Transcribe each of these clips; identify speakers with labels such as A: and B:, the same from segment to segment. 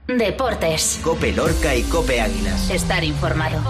A: Deportes.
B: COPE Lorca y COPE Águilas.
A: Estar informado.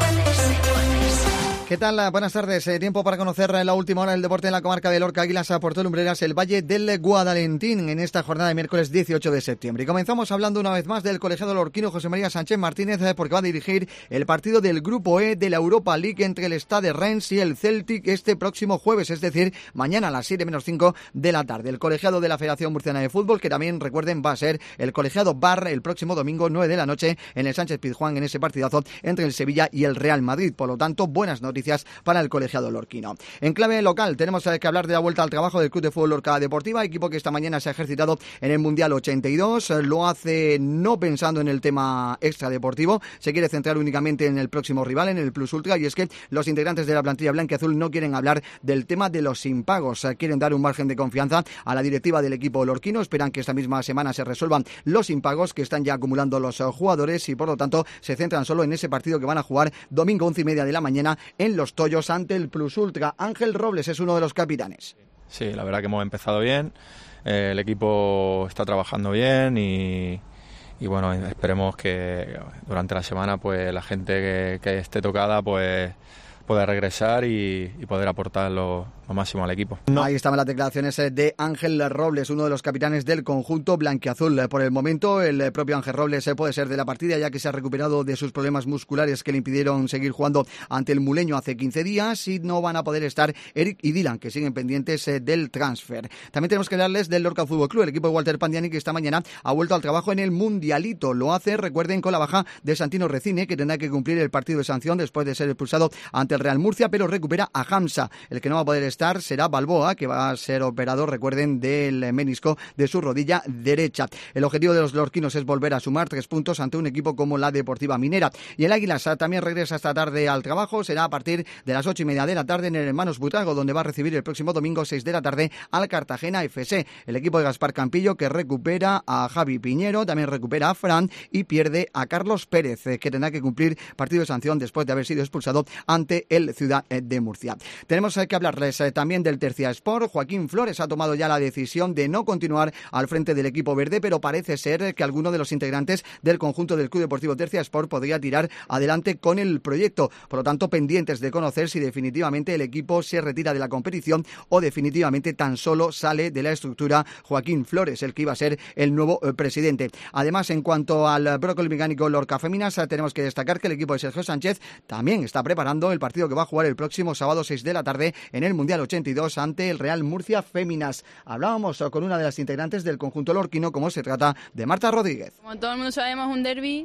C: ¿Qué tal? Buenas tardes. Tiempo para conocer la última hora del deporte en la comarca de Lorca, Águilas, a Puerto Lumbreras, el Valle del Guadalentín, en esta jornada de miércoles 18 de septiembre. Y comenzamos hablando una vez más del colegiado lorquino José María Sánchez Martínez, porque va a dirigir el partido del Grupo E de la Europa League entre el Stade Reims y el Celtic este próximo jueves, es decir, mañana a las 7:05 de la tarde. El colegiado de la Federación Murciana de Fútbol, que también, recuerden, va a ser el colegiado Bar el próximo domingo 9 de la noche en el Sánchez Pizjuán, en ese partidazo entre el Sevilla y el Real Madrid. Por lo tanto, buenas noticias para el colegiado lorquino. En clave local tenemos que hablar de la vuelta al trabajo del Club de Fútbol Lorca Deportiva, equipo que esta mañana se ha ejercitado en el Mundial 82, lo hace no pensando en el tema extradeportivo, se quiere centrar únicamente en el próximo rival, en el Plus Ultra, y es que los integrantes de la plantilla blanquiazul no quieren hablar del tema de los impagos, quieren dar un margen de confianza a la directiva del equipo lorquino, esperan que esta misma semana se resuelvan los impagos que están ya acumulando los jugadores y por lo tanto se centran solo en ese partido que van a jugar domingo 11:30 de la mañana en Los Toyos ante el Plus Ultra. Ángel Robles es uno de los capitanes.
D: Sí, la verdad que hemos empezado bien, el equipo está trabajando bien y bueno, esperemos que durante la semana pues la gente que esté tocada pues pueda regresar y poder aportar lo máximo al equipo.
C: Ahí estaban las declaraciones de Ángel Robles, uno de los capitanes del conjunto blanquiazul. Por el momento, el propio Ángel Robles puede ser de la partida, ya que se ha recuperado de sus problemas musculares que le impidieron seguir jugando ante el Muleño hace 15 días, y no van a poder estar Eric y Dylan, que siguen pendientes del transfer. También tenemos que hablarles del Lorca Fútbol Club, el equipo de Walter Pandiani, que esta mañana ha vuelto al trabajo en el Mundialito. Lo hace, recuerden, con la baja de Santino Recine, que tendrá que cumplir el partido de sanción después de ser expulsado ante el Real Murcia, pero recupera a Hamza. El que no va a poder estar será Balboa, que va a ser operado, recuerden, del menisco de su rodilla derecha. El objetivo de los lorquinos es volver a sumar 3 puntos ante un equipo como la Deportiva Minera. Y el Águilas también regresa esta tarde al trabajo, será a partir de las 8:30 de la tarde en el Hermanos Butrago, donde va a recibir el próximo domingo 6 de la tarde al Cartagena FC. El equipo de Gaspar Campillo, que recupera a Javi Piñero, también recupera a Fran y pierde a Carlos Pérez, que tendrá que cumplir partido de sanción después de haber sido expulsado ante el Ciudad de Murcia. Tenemos que hablarles también del Tercia Sport. Joaquín Flores ha tomado ya la decisión de no continuar al frente del equipo verde, pero parece ser que alguno de los integrantes del conjunto del Club Deportivo Tercia Sport podría tirar adelante con el proyecto. Por lo tanto, pendientes de conocer si definitivamente el equipo se retira de la competición o definitivamente tan solo sale de la estructura Joaquín Flores, el que iba a ser el nuevo presidente. Además, en cuanto al brócoli mecánico Lorca Féminas, tenemos que destacar que el equipo de Sergio Sánchez también está preparando el partido que va a jugar el próximo sábado 6 de la tarde en el Mundial 82 ante el Real Murcia Féminas. Hablábamos con una de las integrantes del conjunto lorquino, como se trata de Marta Rodríguez.
E: Como todo el mundo sabemos, un derbi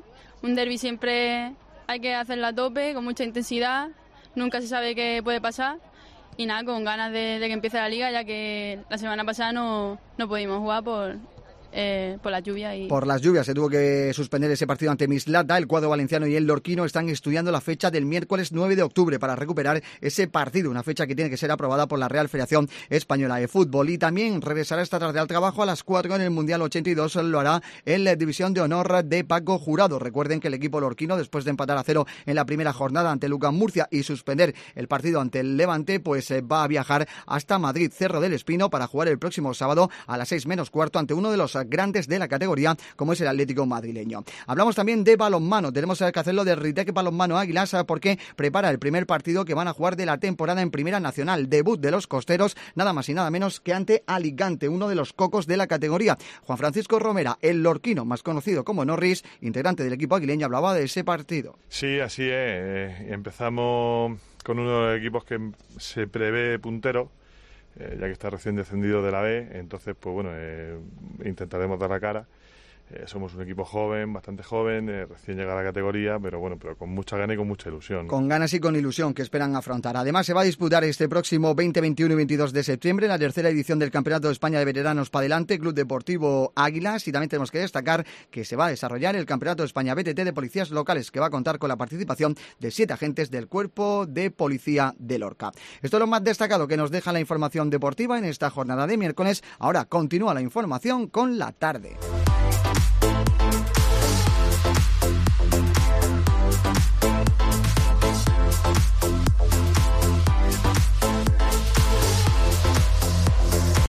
E: siempre hay que hacerlo a tope, con mucha intensidad, nunca se sabe qué puede pasar y nada, con ganas de que empiece la liga, ya que la semana pasada no pudimos jugar por la lluvia.
C: Por las lluvias se tuvo que suspender ese partido ante Mislata. El cuadro valenciano y el lorquino están estudiando la fecha del miércoles 9 de octubre para recuperar ese partido, una fecha que tiene que ser aprobada por la Real Federación Española de Fútbol. Y también regresará esta tarde al trabajo a las 4 en el Mundial 82, lo hará en la División de Honor de Paco Jurado. Recuerden que el equipo lorquino, después de empatar a 0 en la primera jornada ante Lucas Murcia y suspender el partido ante el Levante, pues va a viajar hasta Madrid, Cerro del Espino, para jugar el próximo sábado a las 6 menos cuarto ante uno de los grandes de la categoría, como es el Atlético madrileño. Hablamos también de balonmano, tenemos que hacerlo de Ritec Balonmano Águilas, porque prepara el primer partido que van a jugar de la temporada en Primera Nacional, debut de los costeros, nada más y nada menos que ante Alicante, uno de los cocos de la categoría. Juan Francisco Romera, el lorquino más conocido como Norris, integrante del equipo aguileño, hablaba de ese partido.
F: Sí, así es, empezamos con uno de los equipos que se prevé puntero, ya que está recién descendido de la B, entonces pues bueno, intentaremos dar la cara. Somos un equipo joven, bastante joven, recién llegada a la categoría, pero bueno, pero con mucha gana y con mucha ilusión, ¿no?
C: Con ganas y con ilusión que esperan afrontar. Además, se va a disputar este próximo 20, 21 y 22 de septiembre la tercera edición del Campeonato de España de Veteranos para Adelante, Club Deportivo Águilas, y también tenemos que destacar que se va a desarrollar el Campeonato de España BTT de Policías Locales, que va a contar con la participación de 7 agentes del Cuerpo de Policía de Lorca. Esto es lo más destacado que nos deja la información deportiva en esta jornada de miércoles. Ahora continúa la información con la tarde.